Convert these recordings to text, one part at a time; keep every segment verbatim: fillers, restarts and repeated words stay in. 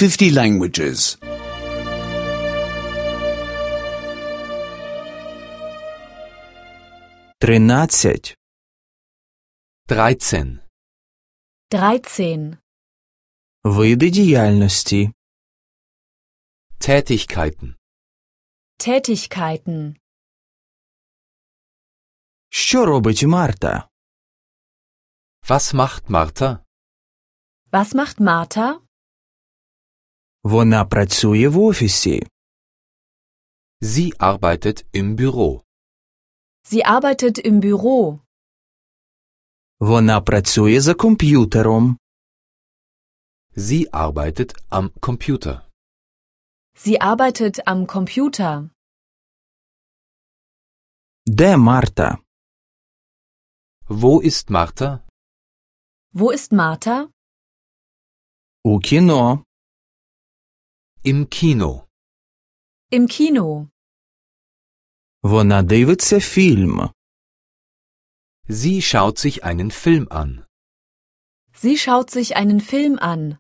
fifty languages. Тринадцять. dreizehn. dreizehn. Види діяльності. Tätigkeiten. Tätigkeiten. Що робить Марта? Was macht Martha? Was macht Martha? Вона працює в офісі. Sie arbeitet im Büro. Sie arbeitet im Büro. Вона працює за комп'ютером. Sie arbeitet am Computer. Sie arbeitet am Computer. Де Марта? Wo ist Martha? Wo ist Martha? У кіно. Im Kino. Im Kino. Вона дивиться фільм. Sie schaut sich einen Film an. Sie schaut sich einen Film an.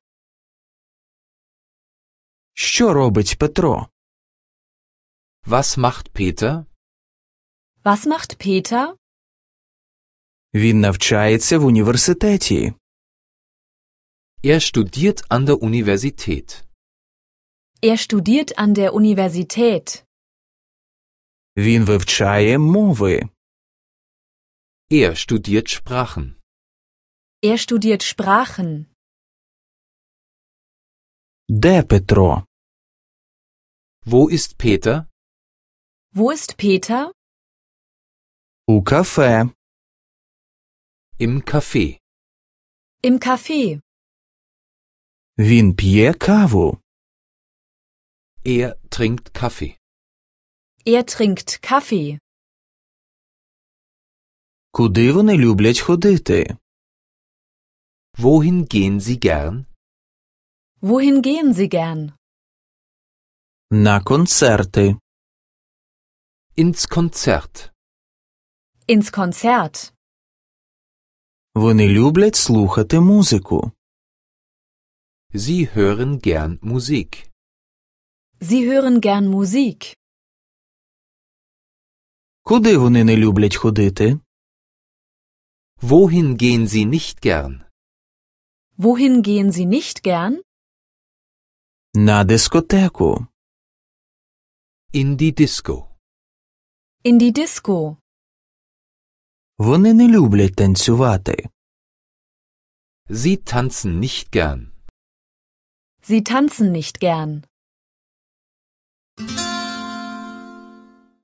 Що робить Петро? Was macht Peter? Was macht Peter? Він навчається в університеті. Er studiert an der Universität. Er studiert an der Universität. Він вивчає мови. Er studiert Sprachen. Er studiert Sprachen. Де Петро? Wo ist Peter? Wo ist Peter? У кафе. Im Café. Im Café. Він п'є каву. Er trinkt Kaffee. Er trinkt Kaffee. Куди вони люблять ходити? Wohin gehen Sie gern? Wohin gehen Sie gern? На концерти. Ins Konzert. Ins Konzert. Вони люблять слухати музику. Sie hören gern Musik. Sie hören gern Musik. Куди вони не люблять ходити? Wohin gehen Sie nicht gern? Wohin gehen Sie nicht gern? На дискотеку. In die Disco. In die Disco. Вони не люблять танцювати. Sie tanzen nicht gern. Sie tanzen nicht gern.